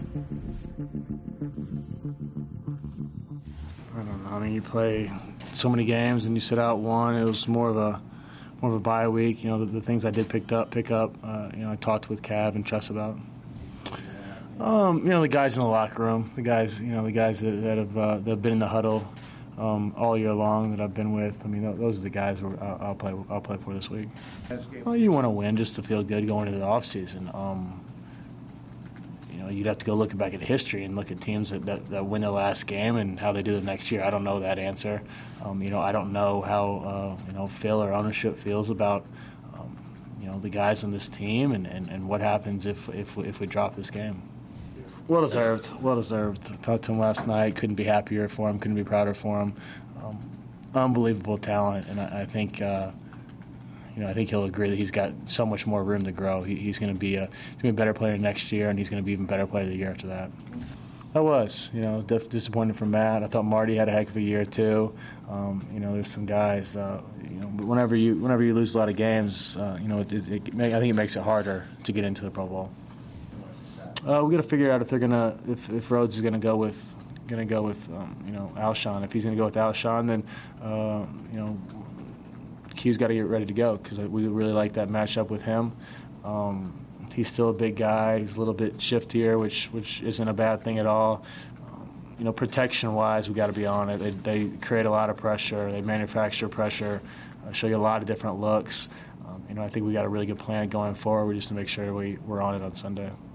I don't know. I mean, you play so many games and you sit out one. It was more of a bye week. You know, the things I did pick up. You know, I talked with Cav and Tress about. You know, the guys in the locker room, the guys that have been in the huddle all year long that I've been with. I mean, those are the guys I'll play for this week. Well, you want to win just to feel good going into the off season. You know, you'd have to go looking back at history and look at teams that win their last game and how they do the next year. I don't know that answer. You know, I don't know how you know, Phil or ownership feels about you know, the guys on this team and what happens if we drop this game. Well deserved. Well deserved. Talked to him last night. Couldn't be happier for him. Couldn't be prouder for him. Unbelievable talent, and I think you know, I think he'll agree that he's got so much more room to grow. He's going to be a better player next year, and he's going to be even better player the year after that. I was, you know, disappointed for Matt. I thought Marty had a heck of a year too. You know, there's some guys. You know, but whenever you lose a lot of games, you know, I think it makes it harder to get into the Pro Bowl. We got to figure out if they're gonna if Rhodes is gonna go with you know, Alshon. If he's gonna go with Alshon, then you know, Q's got to get ready to go because we really like that matchup with him. He's still a big guy. He's a little bit shiftier, which isn't a bad thing at all. You know, protection-wise, we got to be on it. They create a lot of pressure. They manufacture pressure, show you a lot of different looks. You know, I think we got a really good plan going forward. We just to make sure we're on it on Sunday.